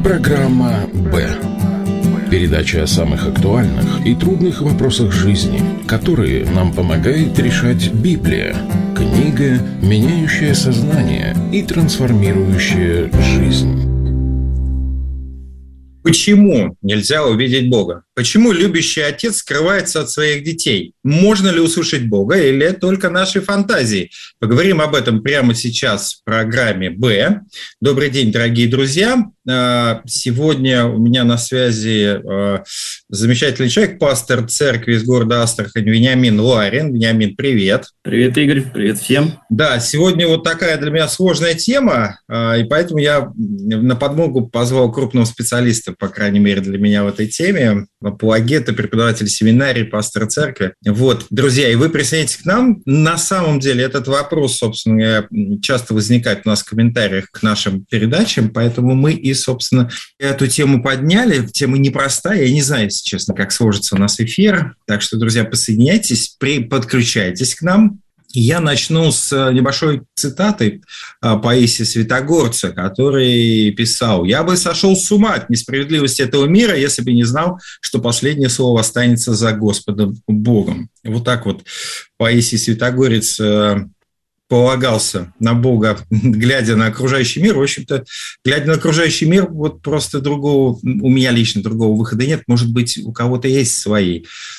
Программа «Б». Передача о самых актуальных и трудных вопросах жизни, которые нам помогает решать Библия. Книга, меняющая сознание и трансформирующая жизнь. Почему нельзя увидеть Бога? Почему любящий отец скрывается от своих детей? Можно ли услышать Бога или только наши фантазии? Поговорим об этом прямо сейчас в программе «Б». Добрый день, дорогие друзья. Сегодня у меня на связи замечательный человек, пастор церкви из города Астрахань Вениамин Ларин. Вениамин, привет. Привет, Игорь. Привет всем. Да, сегодня вот такая для меня сложная тема, и поэтому я на подмогу позвал крупного специалиста, по крайней мере, для меня в этой теме, апологета, преподаватель семинарии, пастор церкви. Вот, друзья, и вы присоединяйтесь к нам. На самом деле этот вопрос, собственно, часто возникает у нас в комментариях к нашим передачам, поэтому мы и, собственно, эту тему подняли. Тема непростая, я не знаю, если честно, как сложится у нас эфир. Так что, друзья, присоединяйтесь, подключайтесь к нам. Я начну с небольшой цитаты Паисия Святогорца, который писал: «Я бы сошел с ума от несправедливости этого мира, если бы не знал, что последнее слово останется за Господом Богом». Вот так вот Паисий Святогорец полагался на Бога, глядя на окружающий мир. В общем-то, глядя на окружающий мир, вот просто другого, у меня лично другого выхода нет. Может быть, у кого-то есть свои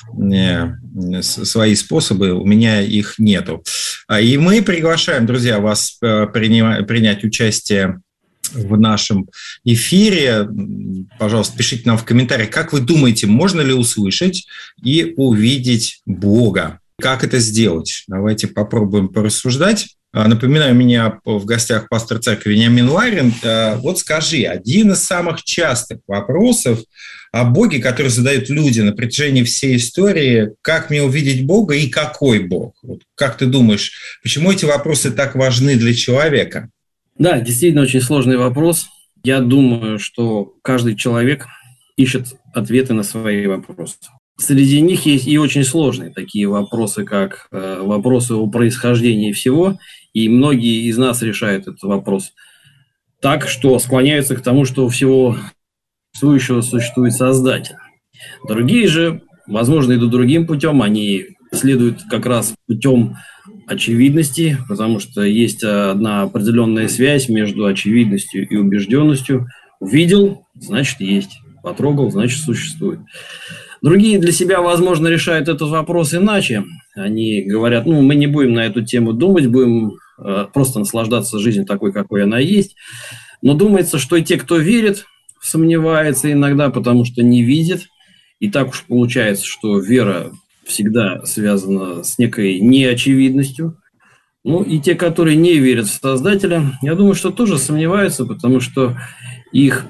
способы, у меня их нету. И мы приглашаем, друзья, вас принять участие в нашем эфире. Пожалуйста, пишите нам в комментариях, как вы думаете, можно ли услышать и увидеть Бога? Как это сделать? Давайте попробуем порассуждать. Напоминаю, у меня в гостях пастор церкви Вениамин Ларин. Вот скажи, один из самых частых вопросов о Боге, который задают люди на протяжении всей истории: как мне увидеть Бога и какой Бог? Вот как ты думаешь, почему эти вопросы так важны для человека? Да, действительно очень сложный вопрос. Я думаю, что каждый человек ищет ответы на свои вопросы. Среди них есть и очень сложные такие вопросы, как вопросы о происхождении всего, и многие из нас решают этот вопрос так, что склоняются к тому, что у всего существующего существует Создатель. Другие же, возможно, идут другим путем, они следуют как раз путем очевидности, потому что есть одна определенная связь между очевидностью и убежденностью. Увидел, значит, есть. Потрогал, значит, существует. Другие для себя, возможно, решают этот вопрос иначе. Они говорят: мы не будем на эту тему думать, будем просто наслаждаться жизнью такой, какой она есть. Но думается, что и те, кто верит, сомневается иногда, потому что не видит. И так уж получается, что вера всегда связана с некой неочевидностью. И те, которые не верят в Создателя, я думаю, что тоже сомневаются, потому что их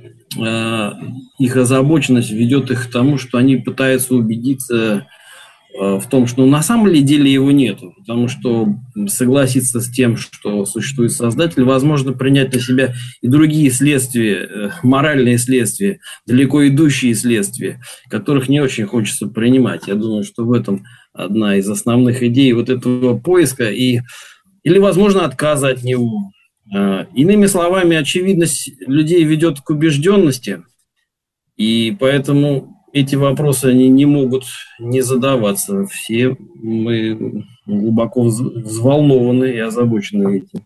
озабоченность ведет их к тому, что они пытаются убедиться в том, что на самом деле его нету. Потому что согласиться с тем, что существует Создатель, возможно принять на себя и другие следствия, моральные следствия, далеко идущие следствия, которых не очень хочется принимать. Я думаю, что в этом одна из основных идей вот этого поиска или, возможно, отказа от него. Иными словами, очевидность людей ведет к убежденности, и поэтому эти вопросы они не могут не задаваться. Все мы глубоко взволнованы и озабочены этим.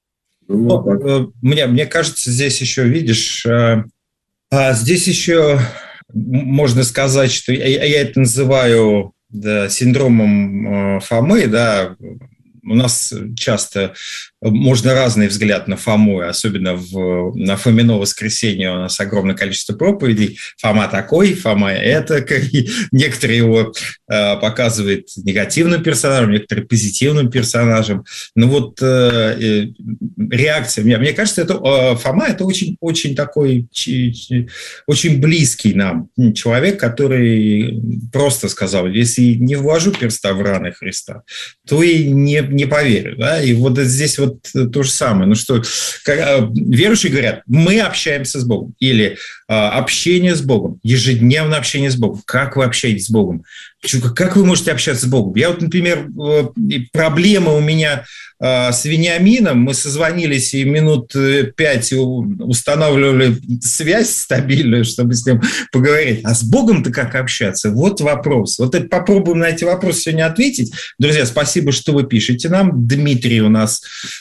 Мне кажется, здесь еще, видишь, здесь еще можно сказать, что я это называю синдромом Фомы, да. У нас часто можно разный взгляд на Фому, особенно на Фомино воскресенье у нас огромное количество проповедей. Фома такой, Фома это. Некоторые его показывают негативным персонажем, некоторые позитивным персонажем. Но вот реакция, мне кажется, Фома это очень такой, очень близкий нам человек, который просто сказал: если не вложу перста в раны Христа, то и не поверю. Да? И вот здесь вот то же самое. Верующие говорят: мы общаемся с Богом. Или общение с Богом, ежедневное общение с Богом. Как вы общаетесь с Богом? Как вы можете общаться с Богом? Я вот, например, проблема у меня с Вениамином, мы созвонились и минут 5 устанавливали связь стабильную, чтобы с ним поговорить. А с Богом-то как общаться? Вот вопрос. Вот попробуем на эти вопросы сегодня ответить. Друзья, спасибо, что вы пишете нам. Дмитрий у нас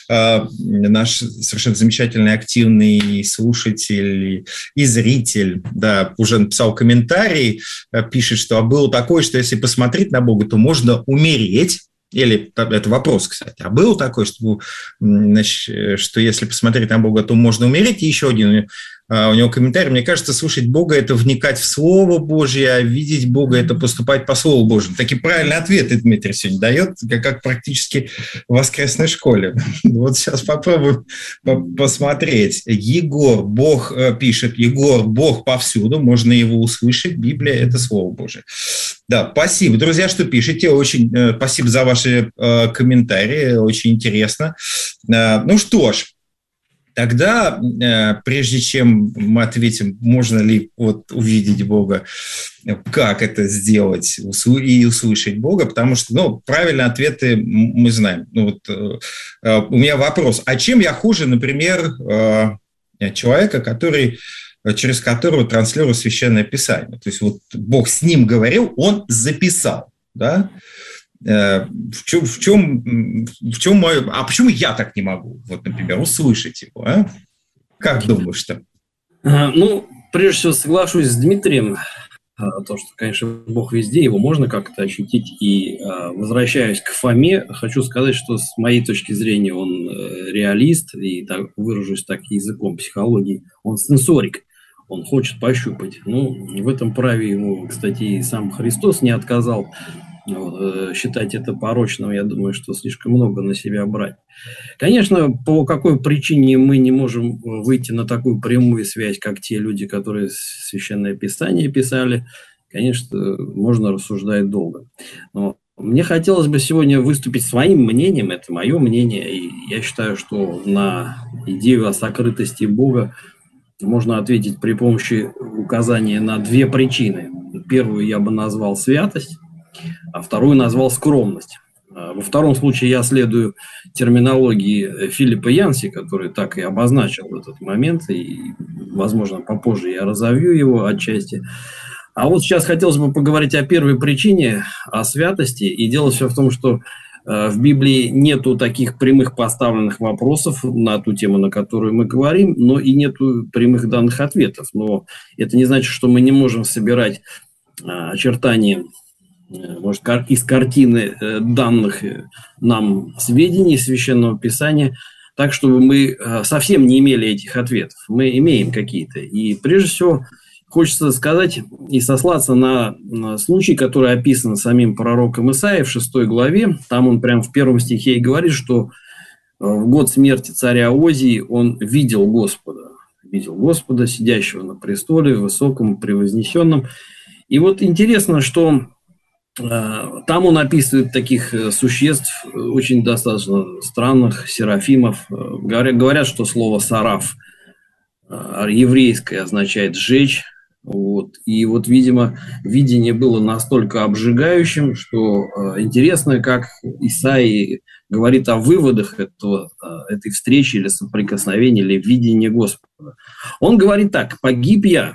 наш совершенно замечательный, активный слушатель и зритель, да, уже написал комментарий, пишет, что было такое, что если посмотреть на Бога, то можно умереть. Или, это вопрос, кстати, а было такое, что если посмотреть на Бога, то можно умереть? И еще один у него комментарий. Мне кажется, слушать Бога – это вникать в Слово Божье, а видеть Бога – это поступать по Слову Божьему. Такие правильные ответы Дмитрий сегодня дает, как практически в воскресной школе. Вот сейчас попробуем посмотреть. Егор, Бог пишет, Егор, Бог повсюду, можно его услышать, Библия – это Слово Божие. Да, спасибо, друзья, что пишете, очень спасибо за ваши комментарии, очень интересно. Ну что ж, тогда, прежде чем мы ответим, можно ли увидеть Бога, как это сделать и услышать Бога, потому что, правильные ответы мы знаем. У меня вопрос, а чем я хуже, например, человека, через которого транслирую Священное Писание? То есть Бог с ним говорил, он записал, да? В чем мое... А почему я так не могу, например, услышать его? А? Как думаешь-то? Прежде всего, соглашусь с Дмитрием, то, что, конечно, Бог везде, его можно как-то ощутить. И, возвращаясь к Фоме, хочу сказать, что с моей точки зрения он реалист, и выражусь так языком психологии, он сенсорик. Он хочет пощупать. В этом праве ему, кстати, и сам Христос не отказал. Считать это порочным, я думаю, что слишком много на себя брать. Конечно, по какой причине мы не можем выйти на такую прямую связь, как те люди, которые Священное Писание писали, конечно, можно рассуждать долго. Но мне хотелось бы сегодня выступить своим мнением, это мое мнение, и я считаю, что на идею о сокрытости Бога можно ответить при помощи указания на две причины. Первую я бы назвал святость, а вторую назвал скромность. Во втором случае я следую терминологии Филиппа Янси, который так и обозначил этот момент, и, возможно, попозже я разовью его отчасти. А сейчас хотелось бы поговорить о первой причине, о святости. И дело все в том, что в Библии нету таких прямых поставленных вопросов на ту тему, на которую мы говорим, но и нету прямых данных ответов. Но это не значит, что мы не можем собирать очертания, может, из картины данных нам сведений Священного Писания, так, чтобы мы совсем не имели этих ответов. Мы имеем какие-то. И прежде всего хочется сказать и сослаться на случай, который описан самим пророком Исаией в 6 главе. Там он прямо в 1 стихе и говорит, что в год смерти царя Озии он видел Господа, сидящего на престоле, высоком, превознесенном. И интересно, что там он описывает таких существ, очень достаточно странных, серафимов. Говорят, что слово «сараф» еврейское означает «сжечь». И видимо, видение было настолько обжигающим, что интересно, как Исаия говорит о выводах этой встречи или соприкосновения, или видения Господа. Он говорит так: погиб я,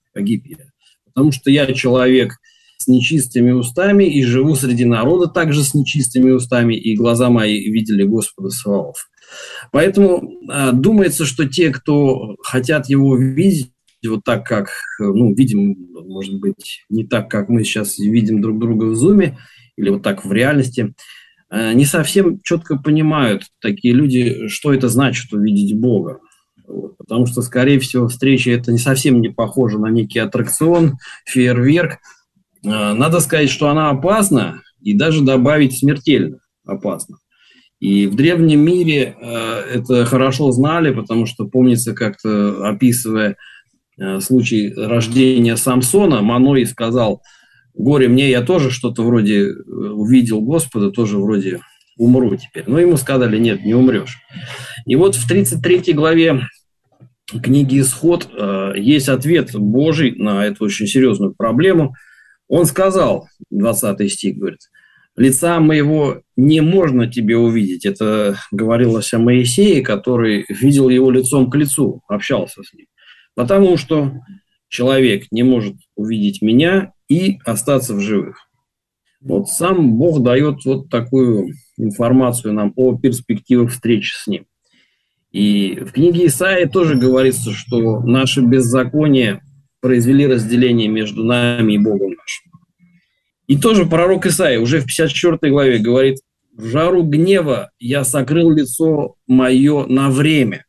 потому что я человек с нечистыми устами и живу среди народа также с нечистыми устами, и глаза мои видели Господа Саваоф. Поэтому думается, что те, кто хотят его видеть, так как, видим, может быть, не так, как мы сейчас видим друг друга в зуме, или так в реальности, не совсем четко понимают такие люди, что это значит увидеть Бога. Потому что, скорее всего, встреча это не совсем не похожа на некий аттракцион, фейерверк. Надо сказать, что она опасна, и даже добавить смертельно опасна. И в древнем мире это хорошо знали, потому что, помнится, как-то описывая случай рождения Самсона, Маной сказал: горе мне, я тоже что-то вроде увидел Господа, тоже вроде умру теперь. Но ему сказали: нет, не умрешь. И в 33 главе книги «Исход» есть ответ Божий на эту очень серьезную проблему. Он сказал, 20 стих говорит: Лица моего не можно тебе увидеть. Это говорилось о Моисее, который видел его лицом к лицу, общался с ним. Потому что человек не может увидеть меня и остаться в живых. Вот сам Бог дает вот такую информацию нам о перспективах встречи с Ним. И в книге Исаии тоже говорится, что наши беззакония произвели разделение между нами и Богом нашим. И тоже пророк Исаия уже в 54 главе говорит: «В жару гнева я сокрыл лицо мое на время,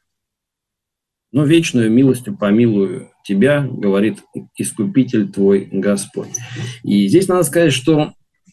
но вечную милостью помилую тебя, говорит Искупитель твой Господь». И здесь надо сказать, что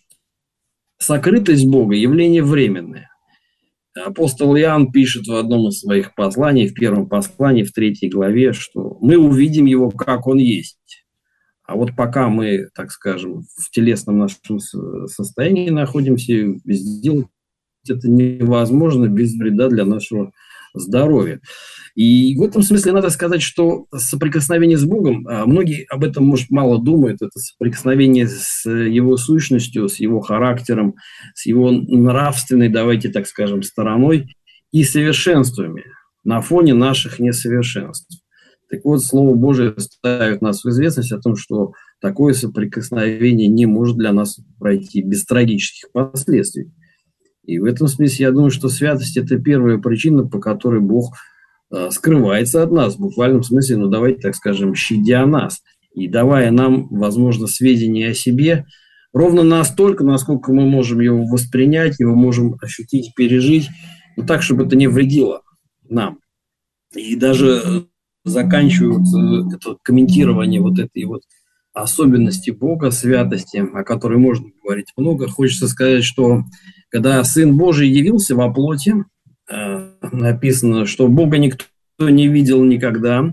сокрытость Бога – явление временное. Апостол Иоанн пишет в одном из своих посланий, в первом послании, в 3 главе, что мы увидим его, как он есть. А вот пока мы, так скажем, в телесном нашем состоянии находимся, сделать это невозможно без вреда для нашего здоровья. И в этом смысле надо сказать, что соприкосновение с Богом, многие об этом, может, мало думают, это соприкосновение с Его сущностью, с Его характером, с Его нравственной, давайте так скажем, стороной и совершенствами на фоне наших несовершенств. Так вот, Слово Божие ставит нас в известность о том, что такое соприкосновение не может для нас пройти без трагических последствий. И в этом смысле я думаю, что святость – это первая причина, по которой Бог скрывается от нас, в буквальном смысле, ну давайте так скажем, щадя нас и давая нам, возможно, сведения о себе ровно настолько, насколько мы можем его воспринять, его можем ощутить, пережить, но так, чтобы это не вредило нам. И даже заканчивают это комментирование вот этой вот особенности Бога, святости, о которой можно говорить много. Хочется сказать, что когда Сын Божий явился во плоти, написано, что Бога никто не видел никогда.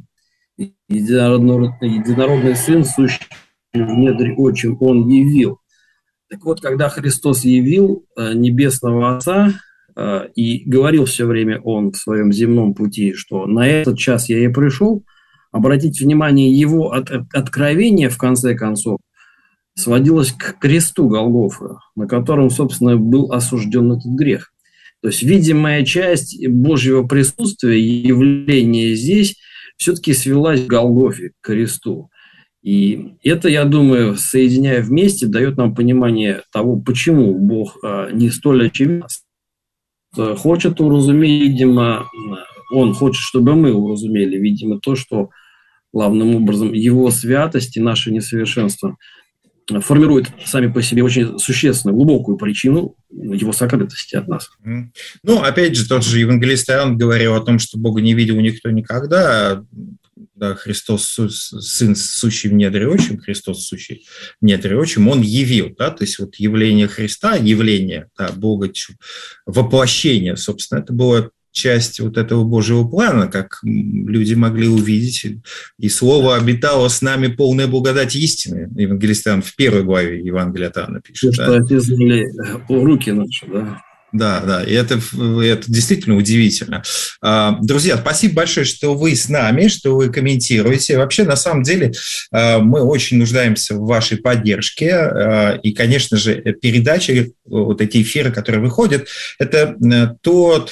Единородный Сын, сущий в недре отчим, Он явил. Так вот, когда Христос явил Небесного Отца, и говорил все время Он в своем земном пути, что на этот час я и пришел, обратите внимание, Его откровение, в конце концов, сводилось к кресту Голгофы, на котором, собственно, был осужден этот грех. То есть видимая часть Божьего присутствия, явления здесь, все-таки свелась к Голгофе, к кресту. И это, я думаю, соединяя вместе, дает нам понимание того, почему Бог не столь очевидно хочет уразуметь, видимо, Он хочет, чтобы мы уразумели, видимо, то, что главным образом Его святость и наше несовершенство формируют сами по себе очень существенную, глубокую причину Его сокрытости от нас. Ну, опять же, тот же евангелист Иоанн говорил о том, что Бога не видел никто никогда. Да, Христос, Сын, сущий в недре отчим, Христос, сущий в недре отчим, Он явил, да, то есть вот явление Христа, явление, да, Бога, воплощение, собственно, это было часть вот этого Божьего плана, как люди могли увидеть, и Слово обитало с нами полная благодать истины. Евангелист Иоанн в 1 главе Евангелия от Иоанна пишет. Что отезли руки наши, да. Да, и это действительно удивительно. Друзья, спасибо большое, что вы с нами, что вы комментируете. Вообще, на самом деле, мы очень нуждаемся в вашей поддержке. И, конечно же, передачи, вот эти эфиры, которые выходят, это то,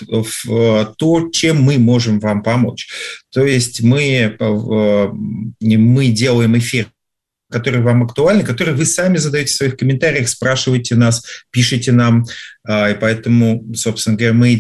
чем мы можем вам помочь. То есть мы делаем эфир, которые вам актуальны, которые вы сами задаете в своих комментариях, спрашиваете нас, пишите нам. И поэтому, собственно говоря, мы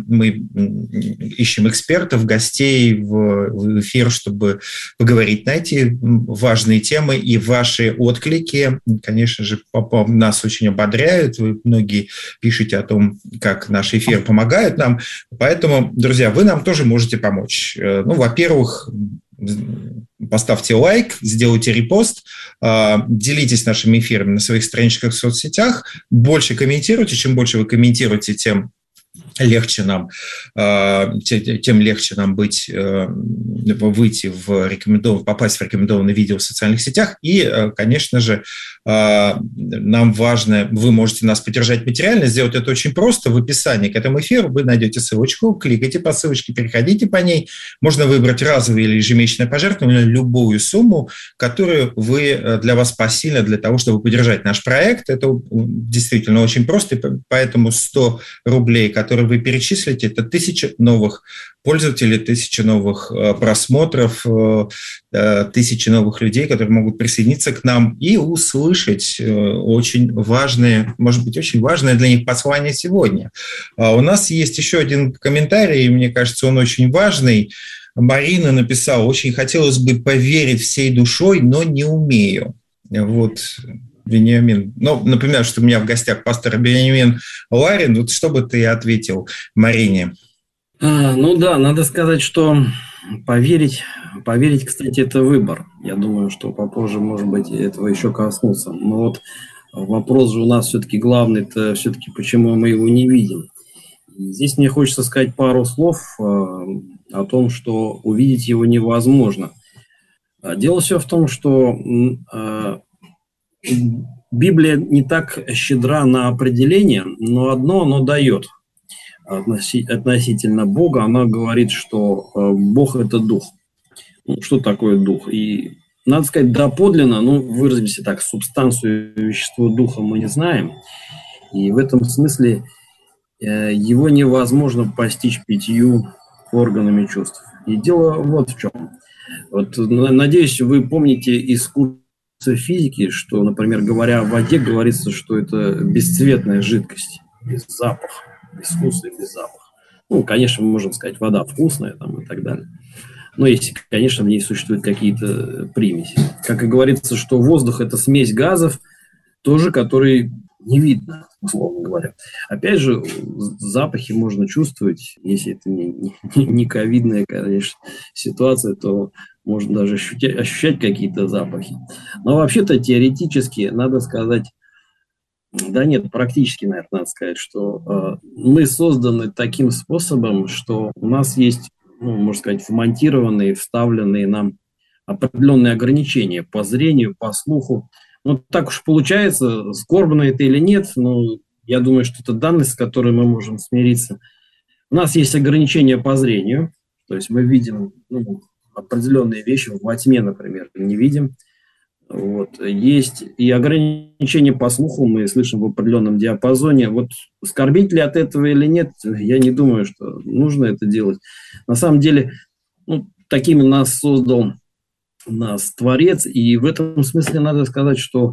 ищем экспертов, гостей в эфир, чтобы поговорить на эти важные темы. И ваши отклики, конечно же, нас очень ободряют. Вы многие пишете о том, как наш эфир помогает нам. Поэтому, друзья, вы нам тоже можете помочь. Ну, во-первых, поставьте лайк, сделайте репост, делитесь нашими эфирами на своих страничках в соцсетях, больше комментируйте. Чем больше вы комментируете, тем легче нам, тем легче нам выйти попасть в рекомендованное видео в социальных сетях. И, конечно же, нам важно, вы можете нас поддержать материально, сделать это очень просто. В описании к этому эфиру вы найдете ссылочку, кликайте по ссылочке, переходите по ней. Можно выбрать разовое или ежемесячное пожертвование, любую сумму, которую для вас посильна для того, чтобы поддержать наш проект. Это действительно очень просто, и поэтому 100 рублей, которые вы перечислите, это 1000 новых пользователей, 1000 новых просмотров, 1000 новых людей, которые могут присоединиться к нам и услышать очень важные, может быть, очень важное для них послание сегодня. У нас есть еще один комментарий, и мне кажется, он очень важный. Марина написала: очень хотелось бы поверить всей душой, но не умею. Вот, Вениамин. Ну, напоминаю, что у меня в гостях пастор Вениамин Ларин. Вот что бы ты ответил Марине? Ну да, надо сказать, что поверить, кстати, это выбор. Я думаю, что попозже, может быть, этого еще коснуться. Но вот вопрос же у нас все-таки главный, это все-таки почему мы его не видим. И здесь мне хочется сказать пару слов о том, что увидеть его невозможно. Дело все в том, что Библия не так щедра на определение, но одно оно дает относительно Бога. Она говорит, что Бог – это дух. Ну, что такое дух? И надо сказать, доподлинно, выразимся так, субстанцию и вещество духа мы не знаем. И в этом смысле его невозможно постичь 5 органами чувств. И дело вот в чем. Вот, надеюсь, вы помните из курса физики, что, например, говоря о воде, говорится, что это бесцветная жидкость, без запаха, без вкуса и без запаха. Ну, конечно, мы можем сказать, вода вкусная там, и так далее. Но если, конечно, в ней существуют какие-то примеси. Как и говорится, что воздух – это смесь газов, тоже, который не видно, условно говоря. Опять же, запахи можно чувствовать, если это не ковидная, конечно, ситуация, то можно даже ощущать какие-то запахи. Но вообще-то теоретически надо сказать, да нет, практически, наверное, надо сказать, что мы созданы таким способом, что у нас есть, можно сказать, вмонтированные, вставленные нам определенные ограничения по зрению, по слуху. Ну, так уж получается, скорбно это или нет, но я думаю, что это данность, с которой мы можем смириться. У нас есть ограничения по зрению, то есть мы видим определенные вещи во тьме, например, не видим. Вот. Есть и ограничения по слуху, мы слышим в определенном диапазоне. Вот скорбить ли от этого или нет, я не думаю, что нужно это делать. На самом деле, такими нас создал нас Творец, и в этом смысле надо сказать, что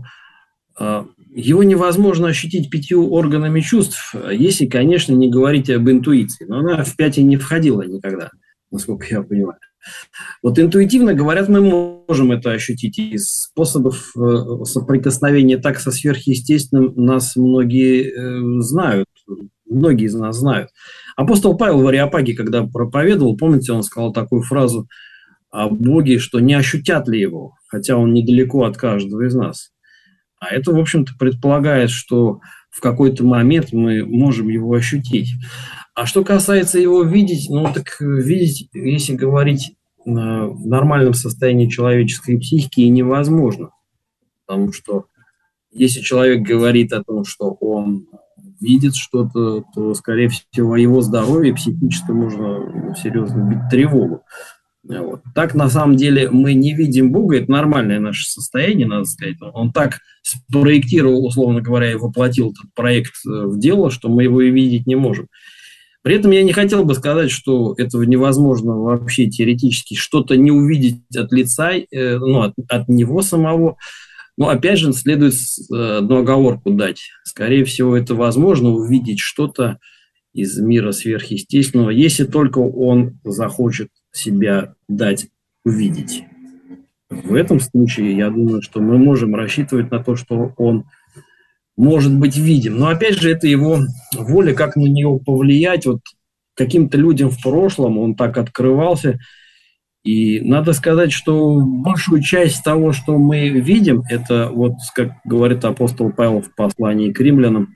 его невозможно ощутить 5 органами чувств, если, конечно, не говорить об интуиции. Но она в 5 и не входила никогда, насколько я понимаю. Вот интуитивно, говорят, мы можем это ощутить. Из способов соприкосновения так со сверхъестественным нас многие знают. Многие из нас знают. Апостол Павел в Ареопаге, когда проповедовал, помните, он сказал такую фразу о Боге, что не ощутят ли его, хотя он недалеко от каждого из нас. А это, в общем-то, предполагает, что в какой-то момент мы можем его ощутить. А что касается его видеть, так видеть, если говорить в нормальном состоянии человеческой психики, невозможно. Потому что если человек говорит о том, что он видит что-то, то, скорее всего, о его здоровье психическом можно серьезно бить тревогу. Вот. Так, на самом деле, мы не видим Бога, это нормальное наше состояние, надо сказать. Он так спроектировал, условно говоря, и воплотил этот проект в дело, что мы его и видеть не можем. При этом я не хотел бы сказать, что этого невозможно вообще теоретически что-то не увидеть от лица, от него самого. Но опять же, следует одну оговорку дать. Скорее всего, это возможно увидеть что-то из мира сверхъестественного, если только он захочет себя дать увидеть. В этом случае, я думаю, что мы можем рассчитывать на то, что он может быть видим. Но опять же, это его воля, как на него повлиять. Вот каким-то людям в прошлом он так открывался. И надо сказать, что большую часть того, что мы видим, это, вот как говорит апостол Павел в послании к римлянам,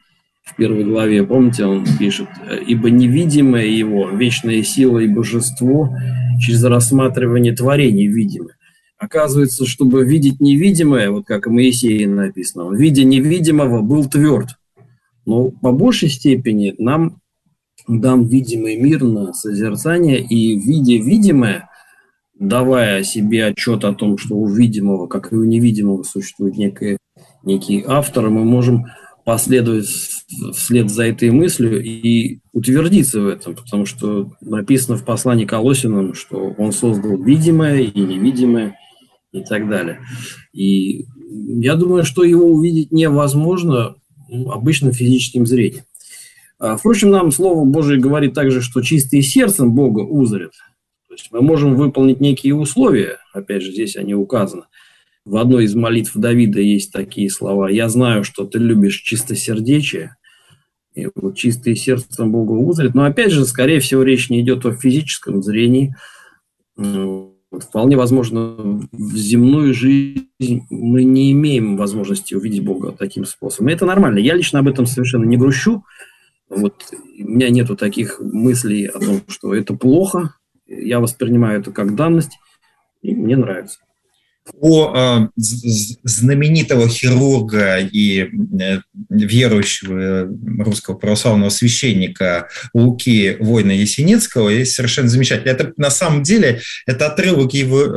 в первой главе, помните, он пишет: «Ибо невидимое его, вечная сила и божество через рассматривание творений видимых». Оказывается, чтобы видеть невидимое, вот как и Моисея написано, видя невидимого, был тверд. Но по большей степени нам дан видимый мир на созерцание, и видя видимое, давая себе отчет о том, что у видимого, как и у невидимого, существует некий автор, мы можем последовать вслед за этой мыслью и утвердиться в этом, потому что написано в послании к Колоссянам, что он создал видимое и невидимое и так далее. И я думаю, что его увидеть невозможно обычным физическим зрением. Впрочем, нам Слово Божие говорит также, что чистые сердцем Бога узрят. То есть мы можем выполнить некие условия, опять же, здесь они указаны. В одной из молитв Давида есть такие слова: «Я знаю, что ты любишь чистосердечие». И вот чистые сердцем Бога узрят. Но опять же, скорее всего, речь не идет о физическом зрении. Вполне возможно, в земную жизнь мы не имеем возможности увидеть Бога таким способом. И это нормально. Я лично об этом совершенно не грущу. Вот у меня нету таких мыслей о том, что это плохо. Я воспринимаю это как данность, и мне нравится. У знаменитого хирурга и верующего русского православного священника Луки Война Ясенецкого есть совершенно замечательно. Это на самом деле это отрывок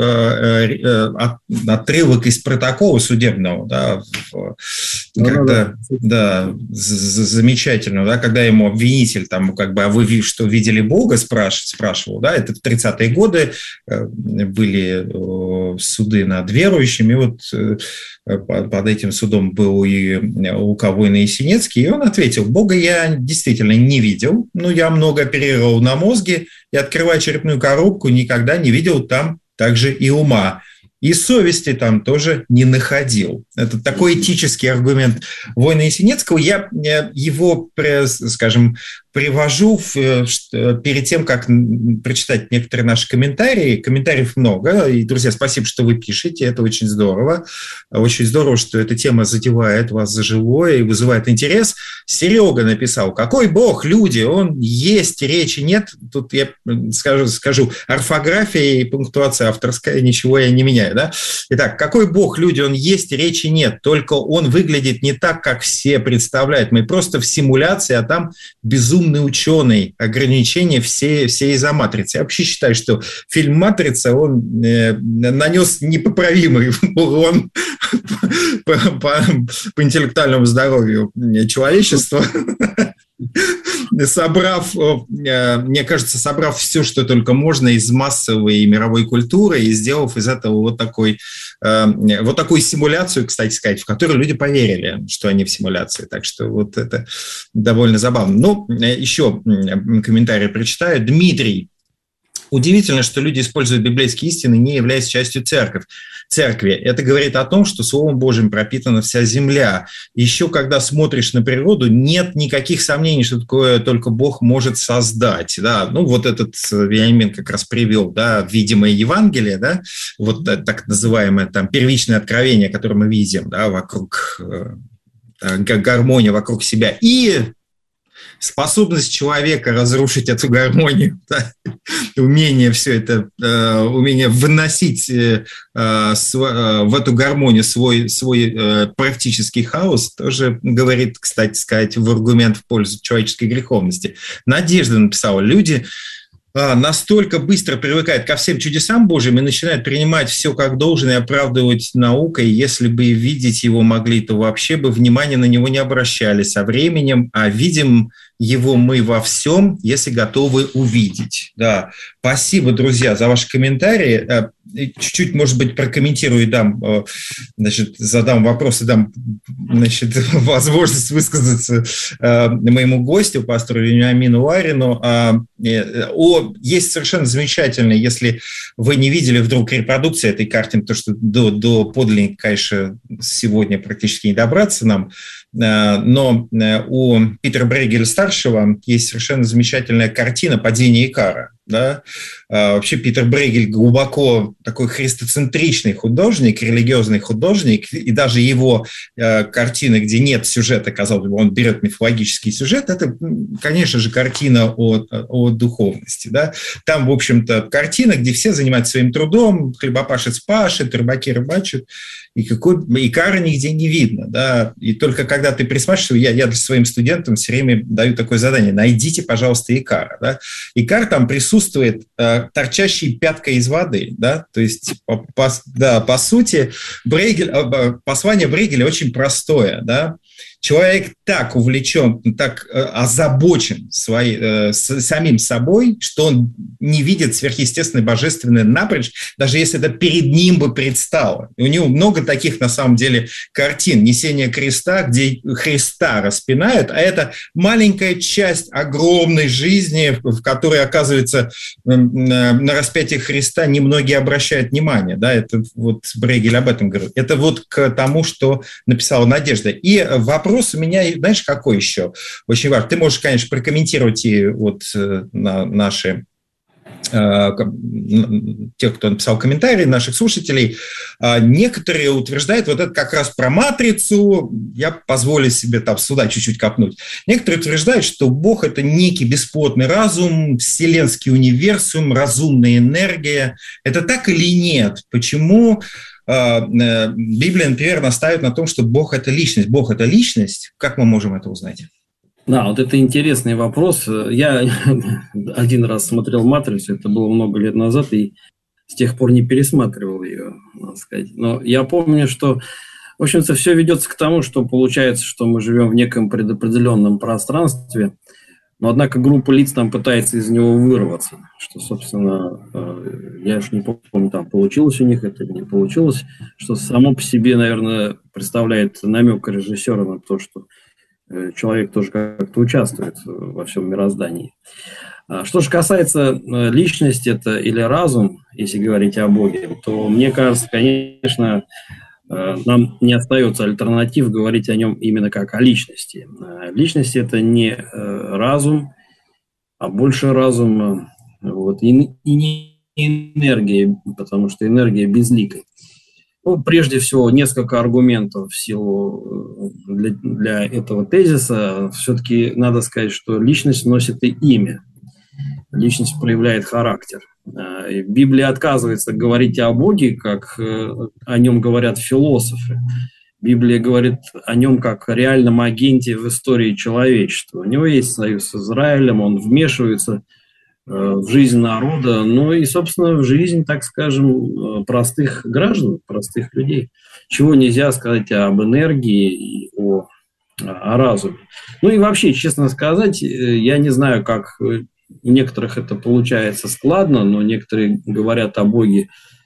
из протокола судебного, да, замечательно, да, когда ему обвинитель там как бы: «А вы что, видели Бога?» спрашивал, да, это в 30-е годы были суды над верующими. Вот под этим судом был и Лука Война Ясенецкий, и он ответил: «Бога я действительно не видел, но я много оперировал на мозге, и, открывая черепную коробку, никогда не видел там также и ума. И совести там тоже не находил». Это такой этический аргумент Война Ясенецкого. Я его, скажем, привожу перед тем, как прочитать некоторые наши комментарии. Комментариев много. И, друзья, спасибо, что вы пишете. Это очень здорово. Очень здорово, что эта тема задевает вас за живое и вызывает интерес. Серега написал: «Какой Бог, люди? Он есть, речи нет». Тут я скажу, орфография и пунктуация авторская, ничего я не меняю. Да? Итак, какой Бог, люди? Он есть, речи нет. Только он выглядит не так, как все представляют. Мы просто в симуляции, а там безумный ученый. Ограничения все из-за «Матрицы». Я вообще считаю, что фильм «Матрица», он нанес непоправимый урон по интеллектуальному здоровью человечества. Мне кажется, собрав все, что только можно из массовой и мировой культуры, и сделав из этого вот такую симуляцию, кстати сказать, в которую люди поверили, что они в симуляции. Так что вот это довольно забавно. Ну, еще комментарий прочитаю. Дмитрий. Удивительно, что люди используют библейские истины, не являясь частью церкви. Это говорит о том, что Словом Божьим пропитана вся земля. Еще когда смотришь на природу, нет никаких сомнений, что такое только Бог может создать. Да? Ну, вот этот Вениамин как раз привел, да, видимое Евангелие, да, вот так называемое там первичное откровение, которое мы видим, да, вокруг, гармония вокруг себя. И способность человека разрушить эту гармонию, да, умение все это, умение выносить в эту гармонию свой практический хаос, тоже говорит, кстати сказать, в аргумент в пользу человеческой греховности. Надежда написала: люди настолько быстро привыкают ко всем чудесам Божьим и начинают принимать все как должное и оправдывать наукой. Если бы видеть его могли, то вообще бы внимания на него не обращали со временем, а видим его мы во всем, если готовы увидеть. Да. Спасибо, друзья, за ваши комментарии. Чуть-чуть, может быть, прокомментирую и задам вопрос и дам возможность высказаться моему гостю, пастору Вениамину Ларину. Есть совершенно замечательно, если вы не видели вдруг репродукции этой картины, потому что до подлинника, конечно, сегодня практически не добраться нам, но у Питера Брейгеля-старшего есть совершенно замечательная картина «Падение Икара». да. Вообще Питер Брейгель глубоко такой христоцентричный художник, религиозный художник, и даже его картины, где нет сюжета, казалось бы, он берет мифологический сюжет, это, конечно же, картина о духовности, да. Там, в общем-то, картина, где все занимаются своим трудом, хлебопашец пашет, рыбаки рыбачат, и кары нигде не видно, да. И только когда ты присматриваешься, я своим студентам все время даю такое задание: найдите, пожалуйста, Икара, да. Икар там присутствует торчащей пяткой из воды, да, то есть, по сути, послание Брейгеля очень простое, да. Человек так увлечен, так озабочен самим собой, что он не видит сверхъестественное, божественное напрочь, даже если это перед ним бы предстало. И у него много таких, на самом деле, картин несения креста, где Христа распинают, а это маленькая часть огромной жизни, в которой, оказывается, на распятие Христа немногие обращают внимание. Да? Это вот Брейгель об этом говорит. Это вот к тому, что написала Надежда. И вопрос у меня, знаешь, какой еще очень важный. Ты можешь, конечно, прокомментировать и вот на наши тех, кто написал комментарии, наших слушателей. Некоторые утверждают, вот это как раз про матрицу, я позволю себе там сюда чуть-чуть копнуть. Некоторые утверждают, что Бог – это некий бесплотный разум, вселенский универсум, разумная энергия. Это так или нет? Почему Библия, например, настаивает на том, что Бог – это личность? Бог – это личность? Как мы можем это узнать? Да, вот это интересный вопрос. Я один раз смотрел «Матрицу», это было много лет назад, и с тех пор не пересматривал ее, надо сказать. Но я помню, что, в общем-то, все ведется к тому, что получается, что мы живем в неком предопределенном пространстве, но, однако, группа лиц там пытается из него вырваться, что, собственно, я уж не помню, там получилось у них это или не получилось, что само по себе, наверное, представляет намек режиссера на то, что человек тоже как-то участвует во всем мироздании. Что же касается личности это или разум, если говорить о Боге, то, мне кажется, конечно, нам не остается альтернатив говорить о нем именно как о личности. Личность – это не разум, а больше разум, вот, и не энергия, потому что энергия безликая. Ну, прежде всего, несколько аргументов в силу для этого тезиса. Все-таки надо сказать, что личность носит и имя. Личность проявляет характер. Библия отказывается говорить о Боге, как о нем говорят философы. Библия говорит о нем как о реальном агенте в истории человечества. У него есть союз с Израилем, он вмешивается в жизнь народа, ну и, собственно, в жизнь, так скажем, простых граждан, простых людей. Чего нельзя сказать об энергии и о разуме. Ну и вообще, честно сказать, я не знаю, как у некоторых это получается складно, но некоторые говорят о Боге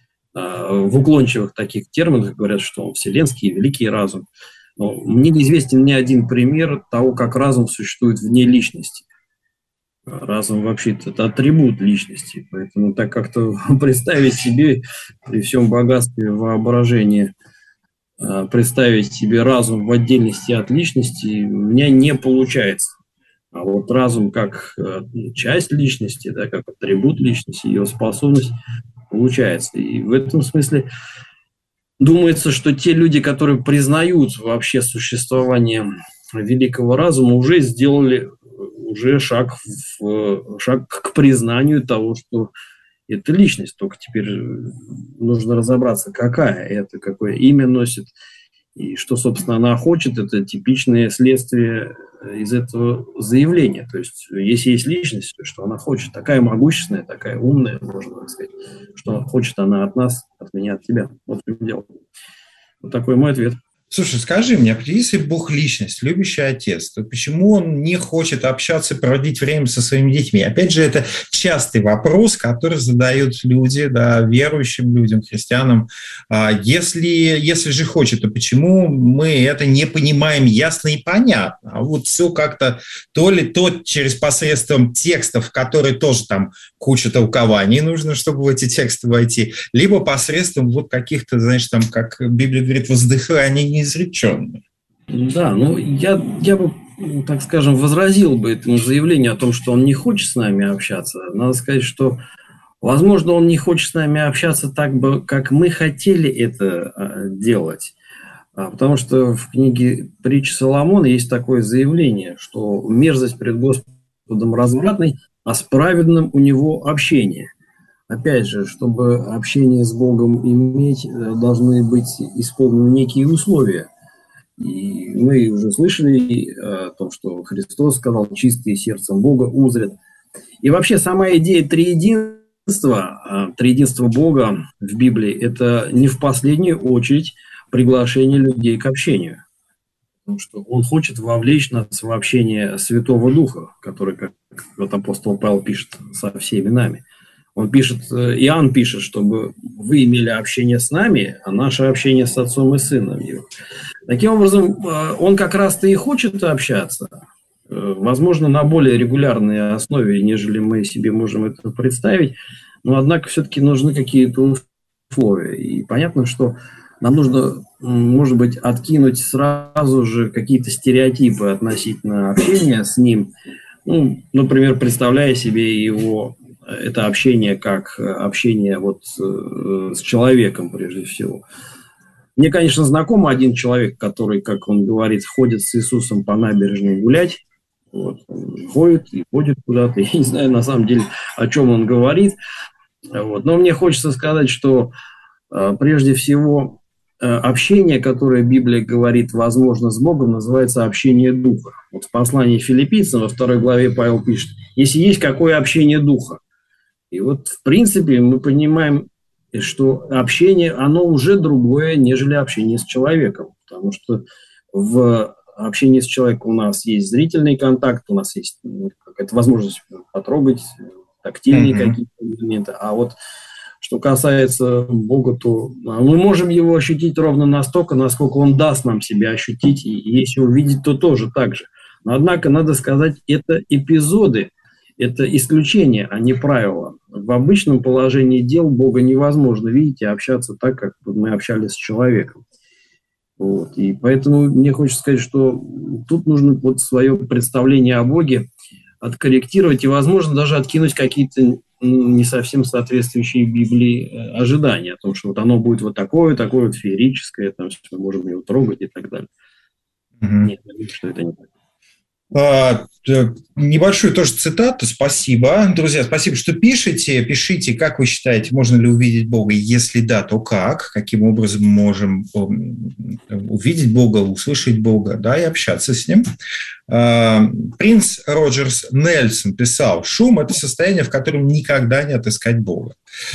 в уклончивых таких терминах, говорят, что он вселенский, великий разум. Но мне неизвестен ни один пример того, как разум существует вне личности. Разум вообще-то это атрибут личности, поэтому так как-то представить себе при всем богатстве воображения, представить себе разум в отдельности от личности у меня не получается. А вот разум как часть личности, да, как атрибут личности, ее способность получается. И в этом смысле думается, что те люди, которые признают вообще существование великого разума, уже сделали шаг к признанию того, что это личность. Только теперь нужно разобраться, какая это, какое имя носит, и что, собственно, она хочет. Это типичное следствие из этого заявления. То есть, если есть личность, то что она хочет? Такая могущественная, такая умная, можно так сказать. Что хочет она от нас, от меня, от тебя. Вот в чем дело. Вот такой мой ответ. Слушай, скажи мне, если Бог личность, любящий отец, то почему он не хочет общаться, проводить время со своими детьми? Опять же, это частый вопрос, который задают люди, да, верующим людям, христианам. Если же хочет, то почему мы это не понимаем ясно и понятно? А вот все как-то то через посредством текстов, которые тоже там куча толкований нужно, чтобы в эти тексты войти, либо посредством вот каких-то, знаешь, там, как Библия говорит, воздыханий неизреченных. Да, ну я бы так скажем, возразил бы этому заявлению о том, что он не хочет с нами общаться. Надо сказать, что, возможно, он не хочет с нами общаться так, как мы хотели это делать. Потому что в книге «Притчи Соломона» есть такое заявление, что мерзость пред Господом развратной, а с праведным у него общение. Опять же, чтобы общение с Богом иметь, должны быть исполнены некие условия. И мы уже слышали о том, что Христос сказал: «Чистые сердцем Бога узрят». И вообще сама идея триединства Бога в Библии – это не в последнюю очередь приглашение людей к общению. Потому что он хочет вовлечь нас в общение Святого Духа, который, как вот апостол Павел пишет, со всеми нами. Он пишет, Иоанн пишет, чтобы вы имели общение с нами, а наше общение с Отцом и Сыном Его. Таким образом, он как раз-то и хочет общаться, возможно, на более регулярной основе, нежели мы себе можем это представить, но, однако, все-таки нужны какие-то условия. И понятно, что нам нужно, может быть, откинуть сразу же какие-то стереотипы относительно общения с ним. Ну, например, представляя себе его, это общение как общение вот с человеком, прежде всего. Мне, конечно, знаком один человек, который, как он говорит, ходит с Иисусом по набережной гулять. Вот, он ходит и ходит куда-то. Я не знаю, на самом деле, о чем он говорит. Вот. Но мне хочется сказать, что прежде всего общение, которое Библия говорит, возможно, с Богом, называется общение Духа. Вот в послании Филиппийцам во 2 главе Павел пишет: «Если есть какое общение Духа». И вот, в принципе, мы понимаем, что общение, оно уже другое, нежели общение с человеком. Потому что в общении с человеком у нас есть зрительный контакт, у нас есть какая-то возможность потрогать, тактильные какие-то элементы. А вот что касается Бога, то мы можем его ощутить ровно настолько, насколько он даст нам себя ощутить. И если увидеть, то тоже так же. Но, однако, надо сказать, это эпизоды, это исключение, а не правило. В обычном положении дел Бога невозможно видеть и общаться так, как мы общались с человеком. Вот. И поэтому мне хочется сказать, что тут нужно вот свое представление о Боге откорректировать и, возможно, даже откинуть какие-то не совсем соответствующие Библии ожидания о том, что вот оно будет вот такое вот феерическое, там, что мы можем его трогать и так далее. Нет, я думаю, что это не так. Небольшую тоже цитату. Спасибо. Друзья, спасибо, что пишете. Пишите, как вы считаете, можно ли увидеть Бога? Если да, то как? Каким образом мы можем увидеть Бога, услышать Бога, да, и общаться с Ним? Принц Роджерс Нельсон писал: «Шум – это состояние, в котором никогда не отыскать Бога».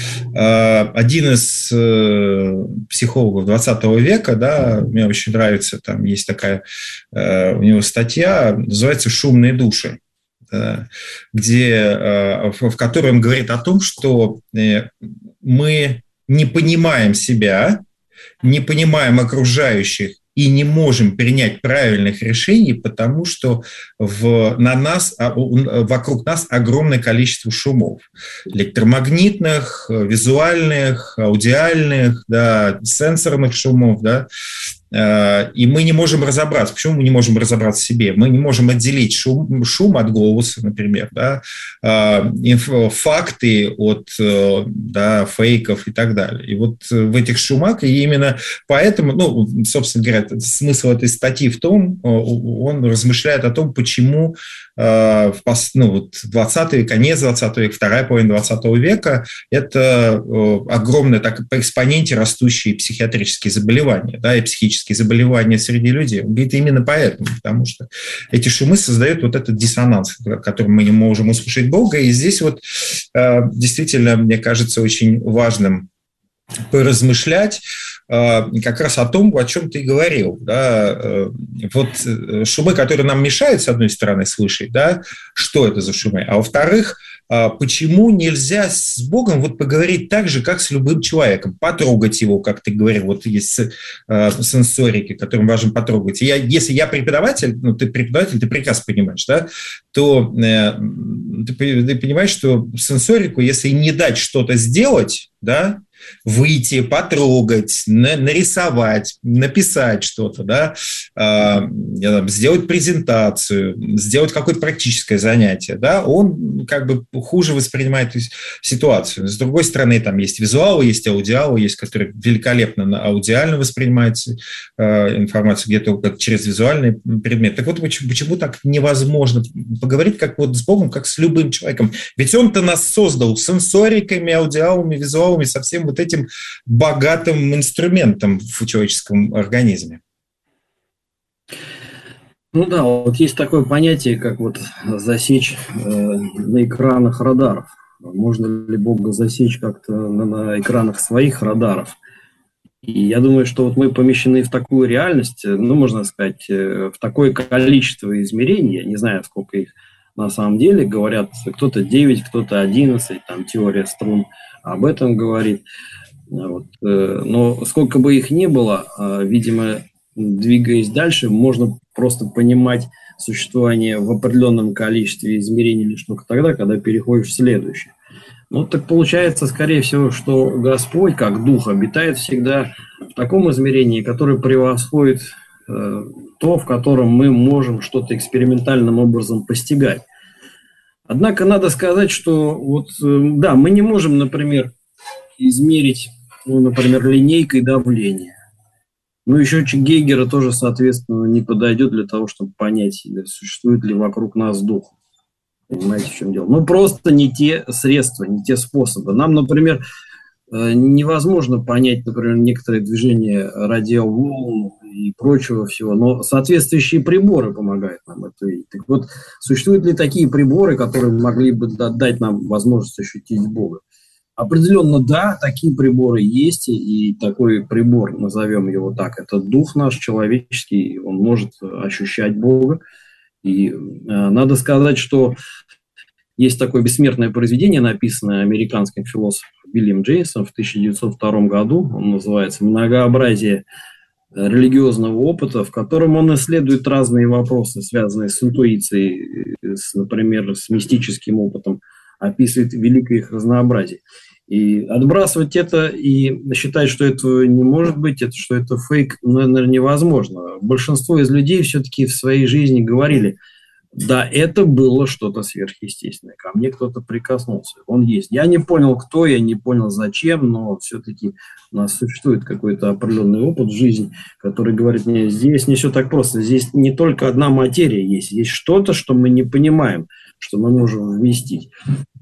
Один из психологов 20 века, да, мне очень нравится, там есть такая у него статья, называется «Шумные души», в которой он говорит о том, что мы не понимаем себя, не понимаем окружающих и не можем принять правильных решений, потому что вокруг нас огромное количество шумов. Электромагнитных, визуальных, аудиальных, да, сенсорных шумов, да. И мы не можем разобраться. Почему мы не можем разобраться в себе? Мы не можем отделить шум от голоса, например, да, факты от, да, фейков и так далее. И вот в этих шумах, и именно поэтому, ну, собственно говоря, смысл этой статьи в том, он размышляет о том, почему в 20 век, конец 20 века, вторая половина 20 века это огромное, так, по экспоненте растущие психиатрические заболевания, да, и психические заболевания среди людей. Он говорит именно поэтому, потому что эти шумы создают вот этот диссонанс, в котором мы не можем услышать Бога. И здесь вот действительно, мне кажется, очень важным поразмышлять как раз о том, о чем ты говорил. Да? Вот шумы, которые нам мешают, с одной стороны, слышать, да, что это за шумы, а во-вторых, почему нельзя с Богом вот поговорить так же, как с любым человеком, потрогать его, как ты говорил, вот есть сенсорики, которым важно потрогать. Если я преподаватель, ну, ты преподаватель, ты прекрасно понимаешь, да, то ты понимаешь, что сенсорику, если не дать что-то сделать, да, выйти, потрогать, нарисовать, написать что-то, да, сделать презентацию, сделать какое-то практическое занятие, да, он как бы хуже воспринимает ситуацию. С другой стороны, там есть визуалы, есть аудиалы, есть, которые великолепно аудиально воспринимают информацию где-то через визуальный предмет. Так вот, почему так невозможно поговорить как вот с Богом, как с любым человеком? Ведь Он-то нас создал сенсориками, аудиалами, визуалами, со всем вот этим богатым инструментом в человеческом организме. Ну да, вот есть такое понятие, как вот засечь на экранах радаров. Можно ли Бога засечь как-то на экранах своих радаров? И я думаю, что вот мы помещены в такую реальность, ну, можно сказать, в такое количество измерений, я не знаю, сколько их на самом деле, говорят, кто-то 9, кто-то 11, там теория струн об этом говорит. Вот. Но сколько бы их ни было, видимо, двигаясь дальше, можно просто понимать существование в определенном количестве измерений лишь только тогда, когда переходишь в следующее. Ну, так получается, скорее всего, что Господь, как Дух, обитает всегда в таком измерении, которое превосходит то, в котором мы можем что-то экспериментальным образом постигать. Однако надо сказать, что вот, да, мы не можем, например, измерить, например, линейкой давление. Ну, и счетчик Гейгера тоже, соответственно, не подойдет для того, чтобы понять, существует ли вокруг нас Дух. Понимаете, в чем дело? Ну, просто не те средства, не те способы. Нам, например, невозможно понять, например, некоторые движения радиоволн и прочего всего, но соответствующие приборы помогают нам это видеть. Так вот, существуют ли такие приборы, которые могли бы дать нам возможность ощутить Бога? Определенно, да, такие приборы есть, и такой прибор, назовем его так, это дух наш человеческий, он может ощущать Бога. И надо сказать, что есть такое бессмертное произведение, написанное американским философом Уильямом Джеймсом в 1902 году. Он называется «Многообразие религиозного опыта», в котором он исследует разные вопросы, связанные с интуицией, например, с мистическим опытом, описывает великое их разнообразие. И отбрасывать это и считать, что этого не может быть, что это фейк, наверное, невозможно. Большинство из людей все-таки в своей жизни говорили: да, это было что-то сверхъестественное, ко мне кто-то прикоснулся, он есть. Я не понял, кто, я не понял, зачем, но все-таки у нас существует какой-то определенный опыт в жизни, который говорит мне: здесь не все так просто, здесь не только одна материя есть что-то, что мы не понимаем, что мы можем вместить.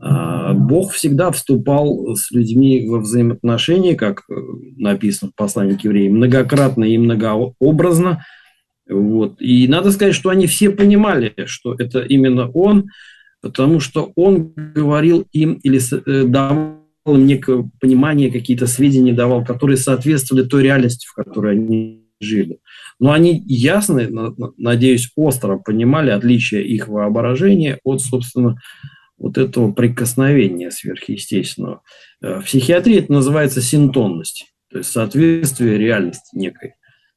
Бог всегда вступал с людьми во взаимоотношения, как написано в послании к евреям, многократно и многообразно. Вот. И надо сказать, что они все понимали, что это именно Он, потому что Он говорил им или давал им некое понимание, какие-то сведения давал, которые соответствовали той реальности, в которой они жили. Но они ясно, надеюсь, остро понимали отличие их воображения от, собственно, вот этого прикосновения сверхъестественного. В психиатрии это называется синтонность, то есть соответствие реальности некой.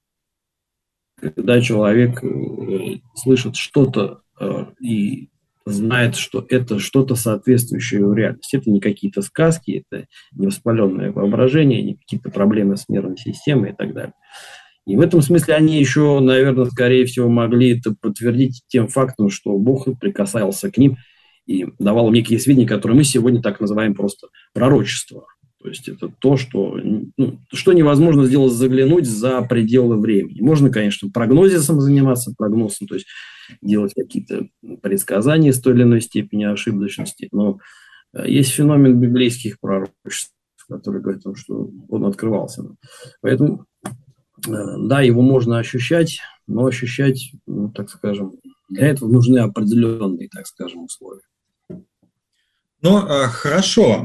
Когда человек слышит что-то и знает, что это что-то соответствующее в реальности. Это не какие-то сказки, это не воспаленное воображение, не какие-то проблемы с нервной системой и так далее. И в этом смысле они еще, наверное, скорее всего, могли это подтвердить тем фактом, что Бог прикасался к ним и давал им некие сведения, которые мы сегодня так называем просто пророчество. То есть это то, что невозможно сделать, заглянуть за пределы времени. Можно, конечно, прогнозисом заниматься, прогнозом, то есть делать какие-то предсказания с той или иной степени ошибочности. Но есть феномен библейских пророчеств, который говорит о том, что он открывался. Поэтому, да, его можно ощущать, но ощущать, так скажем, для этого нужны определенные, так скажем, условия. Ну, хорошо.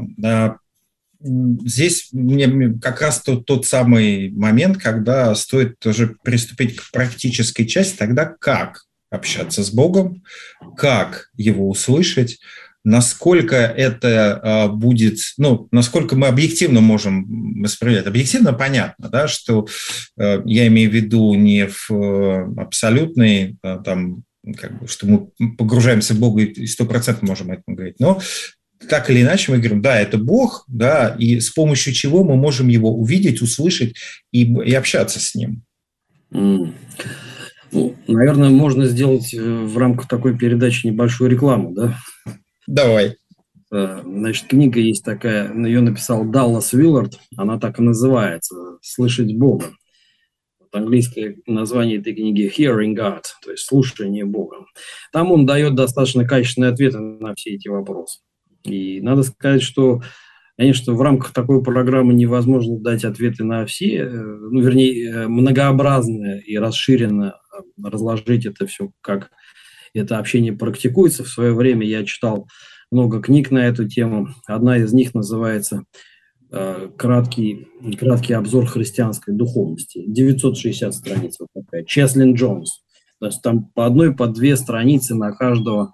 Здесь мне как раз тот самый момент, когда стоит тоже приступить к практической части, тогда как общаться с Богом, как Его услышать, насколько это будет, насколько мы объективно можем воспринимать. Объективно понятно, да, что я имею в виду не в абсолютный, что мы погружаемся в Бога и 100% можем это говорить, но так или иначе мы говорим, да, это Бог, да, и с помощью чего мы можем его увидеть, услышать и общаться с ним. Ну, наверное, можно сделать в рамках такой передачи небольшую рекламу, да? Давай. Значит, книга есть такая, ее написал Даллас Уиллард, она так и называется «Слышать Бога». Английское название этой книги «Hearing God», то есть «Слушание Бога». Там он дает достаточно качественные ответы на все эти вопросы. И надо сказать, что, конечно, в рамках такой программы невозможно дать ответы на все, вернее, многообразно и расширенно разложить это все, как это общение практикуется. В свое время я читал много книг на эту тему. Одна из них называется «Краткий обзор христианской духовности». 960 страниц. Вот такая. Чеслин Джонс. То есть там по одной, по две страницы на каждого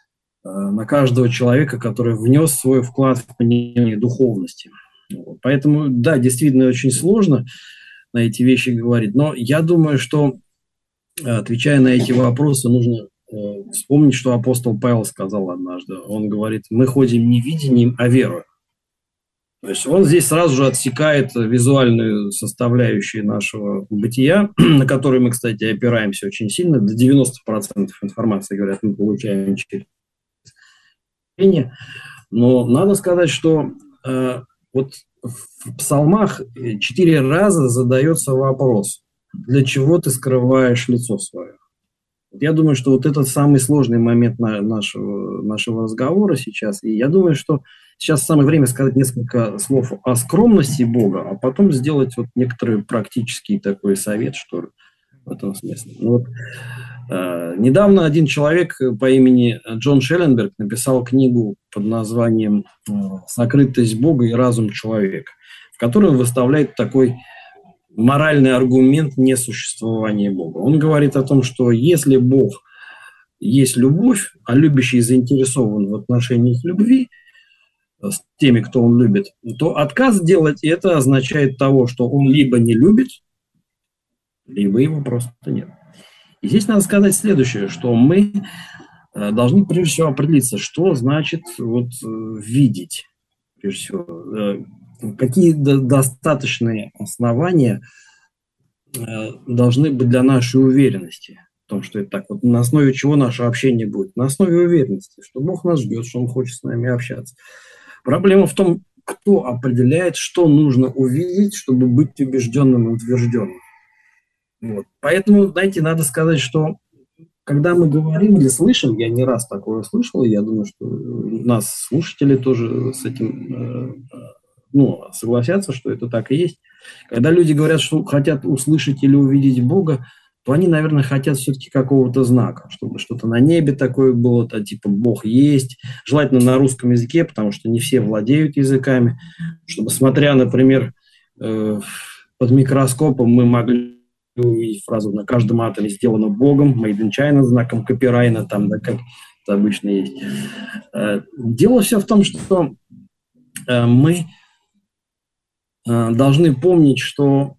человека, который внес свой вклад в понимание духовности. Поэтому, да, действительно очень сложно на эти вещи говорить. Но я думаю, что, отвечая на эти вопросы, нужно вспомнить, что апостол Павел сказал однажды. Он говорит: мы ходим не видением, а верой. То есть он здесь сразу же отсекает визуальную составляющую нашего бытия, на которую мы, кстати, опираемся очень сильно. До 90% информации, говорят, мы получаем через зрение. Но надо сказать, что вот в псалмах 4 раза задается вопрос: для чего ты скрываешь лицо свое? Я думаю, что вот этот самый сложный момент нашего разговора сейчас. И я думаю, что сейчас самое время сказать несколько слов о скромности Бога, а потом сделать вот некоторый практический такой совет, что ли, в этом смысле. Недавно один человек по имени Джон Шелленберг написал книгу под названием «Сокрытость Бога и разум человека», в которой он выставляет такой моральный аргумент несуществования Бога. Он говорит о том, что если Бог есть любовь, а любящий заинтересован в отношениях любви с теми, кто он любит, то отказ делать это означает того, что он либо не любит, либо его просто нет. И здесь надо сказать следующее, что мы должны прежде всего определиться, что значит видеть, прежде всего. Какие достаточные основания должны быть для нашей уверенности в том, что это так. Вот на основе чего наше общение будет? На основе уверенности, что Бог нас ждет, что Он хочет с нами общаться. Проблема в том, кто определяет, что нужно увидеть, чтобы быть убежденным и утвержденным. Вот. Поэтому, знаете, надо сказать, что когда мы говорим или слышим, я не раз такое слышал, и я думаю, что нас слушатели тоже с этим согласятся, что это так и есть. Когда люди говорят, что хотят услышать или увидеть Бога, то они, наверное, хотят все-таки какого-то знака, чтобы что-то на небе такое было, типа Бог есть, желательно на русском языке, потому что не все владеют языками, чтобы, смотря, например, под микроскопом, мы могли увидеть фразу «на каждом атоме сделано Богом», «Made in China», знаком копирайна, там, да, как это обычно есть. Дело все в том, что мы должны помнить, что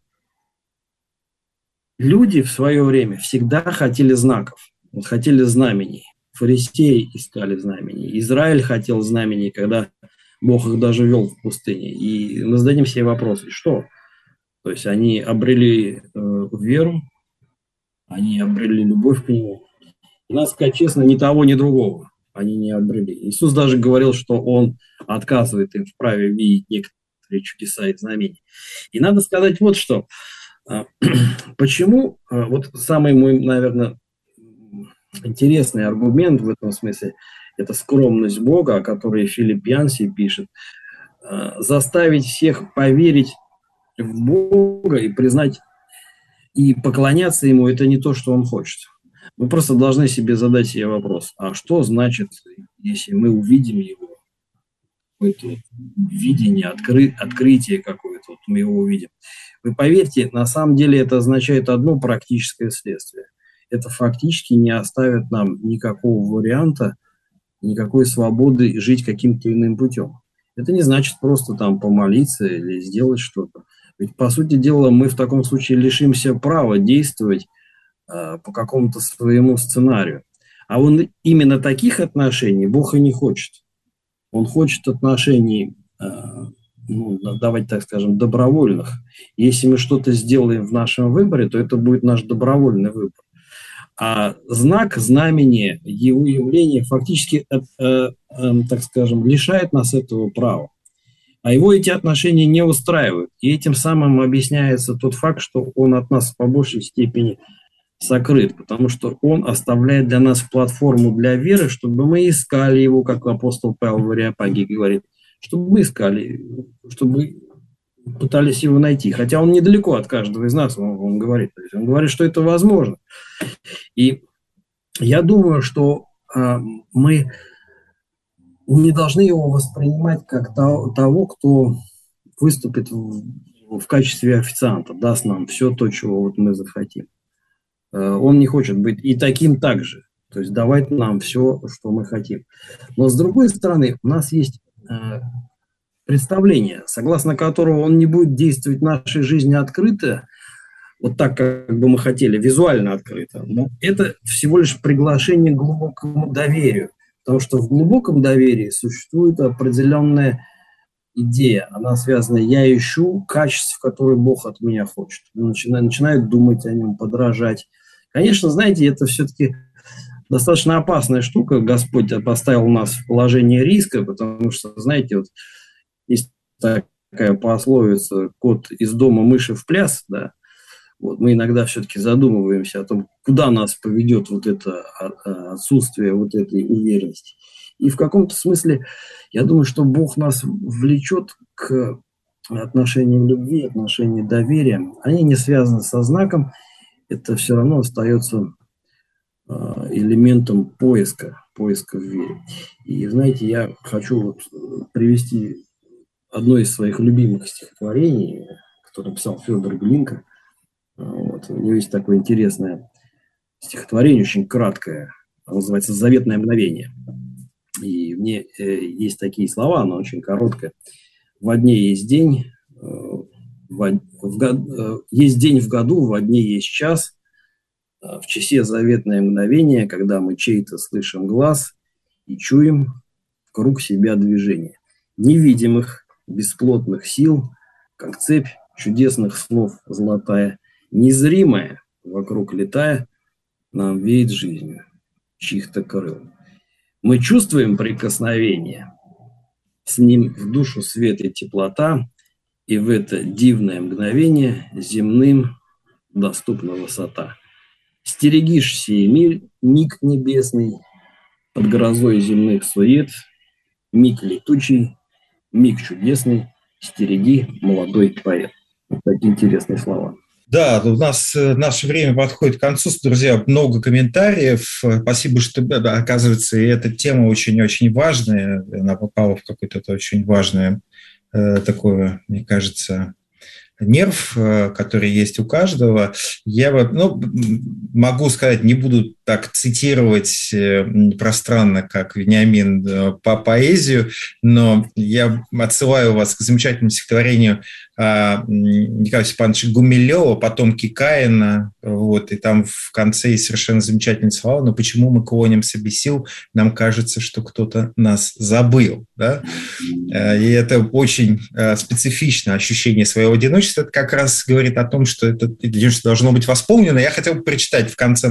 люди в свое время всегда хотели знаков, хотели знамений. Фарисеи искали знамений. Израиль хотел знамений, когда Бог их даже вел в пустыне. И мы зададим себе вопрос, что? То есть они обрели веру, они обрели любовь к Нему. И надо сказать честно, ни того, ни другого они не обрели. Иисус даже говорил, что Он отказывает им в праве видеть некоторые чудеса и знамения. И надо сказать вот что. Почему, вот самый мой, наверное, интересный аргумент в этом смысле, это скромность Бога, о которой Филипп Янси пишет, заставить всех поверить в Бога и признать, и поклоняться Ему, это не то, что Он хочет. Мы просто должны себе задать себе вопрос, а что значит, если мы увидим Его? Какое-то видение, открытие какое-то, вот мы его увидим. Вы поверьте, на самом деле это означает одно практическое следствие. Это фактически не оставит нам никакого варианта, никакой свободы жить каким-то иным путем. Это не значит просто там помолиться или сделать что-то. Ведь, по сути дела, мы в таком случае лишимся права действовать по какому-то своему сценарию. А он именно таких отношений Бог и не хочет. Он хочет отношений, давайте так скажем, добровольных. Если мы что-то сделаем в нашем выборе, то это будет наш добровольный выбор. А знак, знамение, его явление фактически, так скажем, лишает нас этого права. А его эти отношения не устраивают. И этим самым объясняется тот факт, что он от нас по большей степени сокрыт, потому что он оставляет для нас платформу для веры, чтобы мы искали его, как апостол Павел в Ареопаге говорит, чтобы мы искали, чтобы пытались его найти. Хотя он недалеко от каждого из нас, он говорит. То есть он говорит, что это возможно. И я думаю, что мы не должны его воспринимать как того, кто выступит в качестве официанта, даст нам все то, чего вот мы захотим. Он не хочет быть и таким также. То есть давать нам все, что мы хотим. Но с другой стороны, у нас есть представление, согласно которому он не будет действовать в нашей жизни открыто, вот так, как бы мы хотели, визуально открыто. Но это всего лишь приглашение к глубокому доверию. Потому что в глубоком доверии существует определенная идея. Она связана, я ищу качеств, которые Бог от меня хочет. Начинаю думать о нем, подражать. Конечно, знаете, это все-таки достаточно опасная штука. Господь поставил нас в положение риска, потому что, знаете, вот есть такая пословица «кот из дома, мыши в пляс», да. Вот мы иногда все-таки задумываемся о том, куда нас поведет вот это отсутствие вот этой уверенности. И в каком-то смысле, я думаю, что Бог нас влечет к отношениям любви, отношениям доверия. Они не связаны со знаком, это все равно остается элементом поиска в вере. И знаете, я хочу вот привести одно из своих любимых стихотворений, которое написал Федор Глинка. Вот. У него есть такое интересное стихотворение, очень краткое, называется «Заветное мгновение». И в ней есть такие слова, оно очень короткое. «Во дне есть день, есть день в году, во дне есть час, в часе заветное мгновение, когда мы чей-то слышим глаз и чуем вокруг себя движение невидимых, бесплотных сил, как цепь чудесных слов золотая, незримая, вокруг летая, нам веет жизнью чьих-то крыл. Мы чувствуем прикосновение, с ним в душу свет и теплота, и в это дивное мгновение земным доступна высота. Стерегишь сей миг небесный, под грозой земных сует, миг летучий, миг чудесный, стереги, молодой поэт. Вот такие интересные слова. Да, у нас наше время подходит к концу, друзья, много комментариев. Спасибо, что, оказывается, эта тема очень-очень важная, она попала в какое-то очень важное такое, мне кажется, нерв, который есть у каждого. Я могу сказать, не буду так цитировать пространно, как Вениамин, по поэзию, но я отсылаю вас к замечательному стихотворению Николая Степановича Гумилева «Потомки Каина». Вот, и там в конце есть совершенно замечательные слова: «Но почему мы клонимся без сил? Нам кажется, что кто-то нас забыл». Да? И это очень специфичное ощущение своего одиночества. Это как раз говорит о том, что это одиночество должно быть восполнено. Я хотел бы прочитать в конце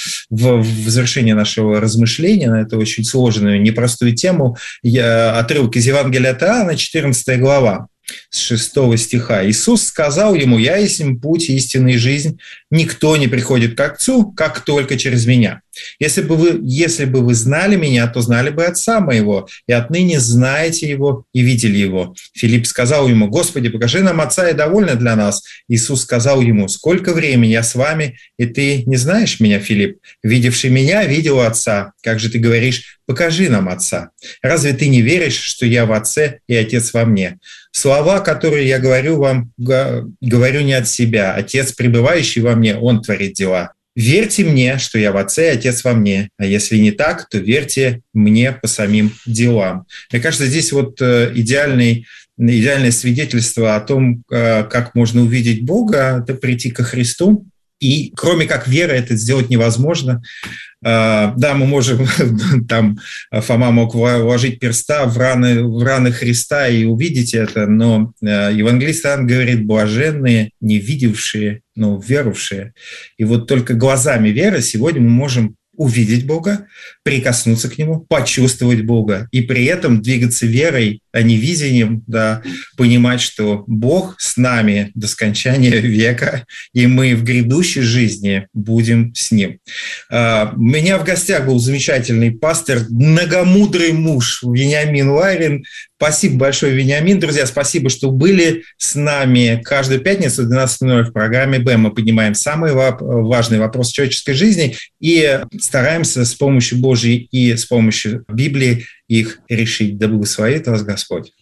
в завершении нашего размышления на эту очень сложную, непростую тему отрывок из Евангелия от Иоанна, 14 глава. С 6 стиха. «Иисус сказал ему: «Я есть путь, истина и жизнь. Никто не приходит к Отцу, как только через Меня. Если бы вы знали Меня, то знали бы Отца Моего, и отныне знаете Его и видели Его». Филипп сказал ему: «Господи, покажи нам Отца, и довольно для нас». Иисус сказал ему: «Сколько времени я с вами, и ты не знаешь Меня, Филипп? Видевший Меня, видел Отца. Как же ты говоришь: покажи нам Отца? Разве ты не веришь, что я в Отце и Отец во мне? Слова, которые я говорю вам, говорю не от себя. Отец, пребывающий во мне, Он творит дела. Верьте мне, что я в Отце, и Отец во мне. А если не так, то верьте мне по самим делам». Мне кажется, здесь вот идеальное свидетельство о том, как можно увидеть Бога, это прийти ко Христу, И кроме как веры это сделать невозможно. Да, мы можем, там Фома мог вложить перста в раны Христа и увидеть это, но евангелист Иоанн говорит: блаженные, не видевшие, но веровавшие. И вот только глазами веры сегодня мы можем увидеть Бога, прикоснуться к Нему, почувствовать Бога и при этом двигаться верой, а не видением, да, понимать, что Бог с нами до скончания века, и мы в грядущей жизни будем с Ним. У меня в гостях был замечательный пастор, многомудрый муж Вениамин Ларин. Спасибо большое, Вениамин. Друзья, спасибо, что были с нами каждую пятницу в 12:00 в программе «Б». Мы поднимаем самые важные вопросы человеческой жизни и стараемся с помощью Божьей и с помощью Библии их решить. Да благословит вас Господь.